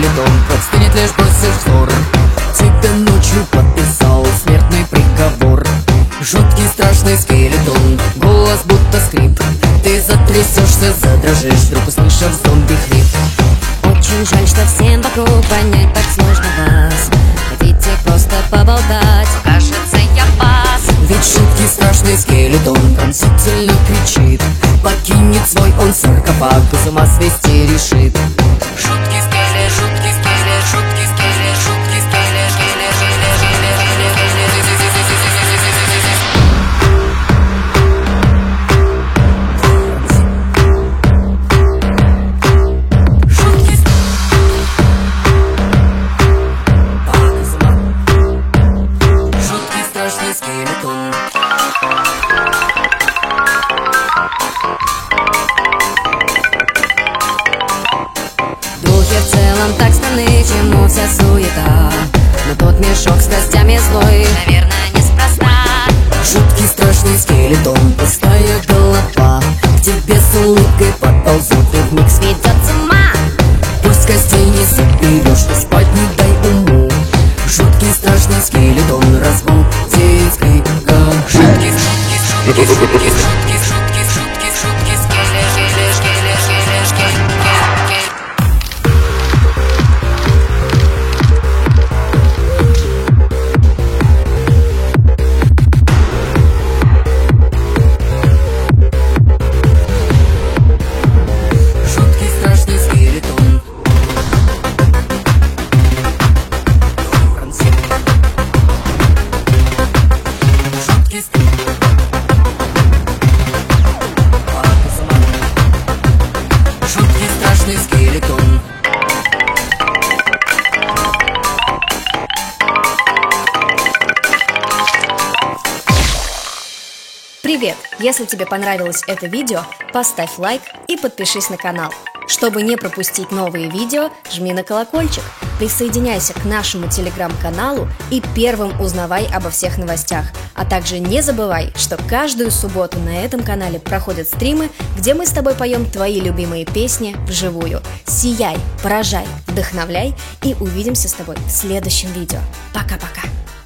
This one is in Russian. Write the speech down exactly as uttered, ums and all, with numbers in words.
скелетон, простынет, лишь бросишь взор. Тебе ночью подписал смертный приговор. Жуткий страшный скелетон, голос будто скрип. Ты затрясешься, задрожишь, вдруг услышав зомби хрип. Очень жаль, что всем вокруг понять так сложно вас. Хотите просто поболтать, кажется, я вас. Ведь жуткий страшный скелетон пронзительно кричит. Покинет свой он саркофаг, с ума свести решит. Жуткий скелет, жуткий скелет, жуткий скелет, жуткий скелет, скелет, скелет, жуткий страшный скелетон. Духи в целом так странны, чему вся суета. Но тот мешок с костями злой, наверное, неспроста. Жуткий страшный скелетон, пустая голова. К тебе с улыбкой подползут и вмиг сведет с ума. Пусть костей не соберешь, и спать не дай уму. Жуткий страшный скелетон разбудит криком. Жуткий, жуткий, жуткий, жуткий, жуткий, жуткий, жуткий, жуткий скелет, скелет, скелет, скелет, скелет. Жуткий страшный скелетон. Жуткий скелетон. Жуткий страшный скелетон. Привет! Если тебе понравилось это видео, поставь лайк и подпишись на канал. Чтобы не пропустить новые видео, жми на колокольчик. Присоединяйся к нашему телеграм-каналу и первым узнавай обо всех новостях. А также не забывай, что каждую субботу на этом канале проходят стримы, где мы с тобой поем твои любимые песни вживую. Сияй, поражай, вдохновляй и увидимся с тобой в следующем видео. Пока-пока!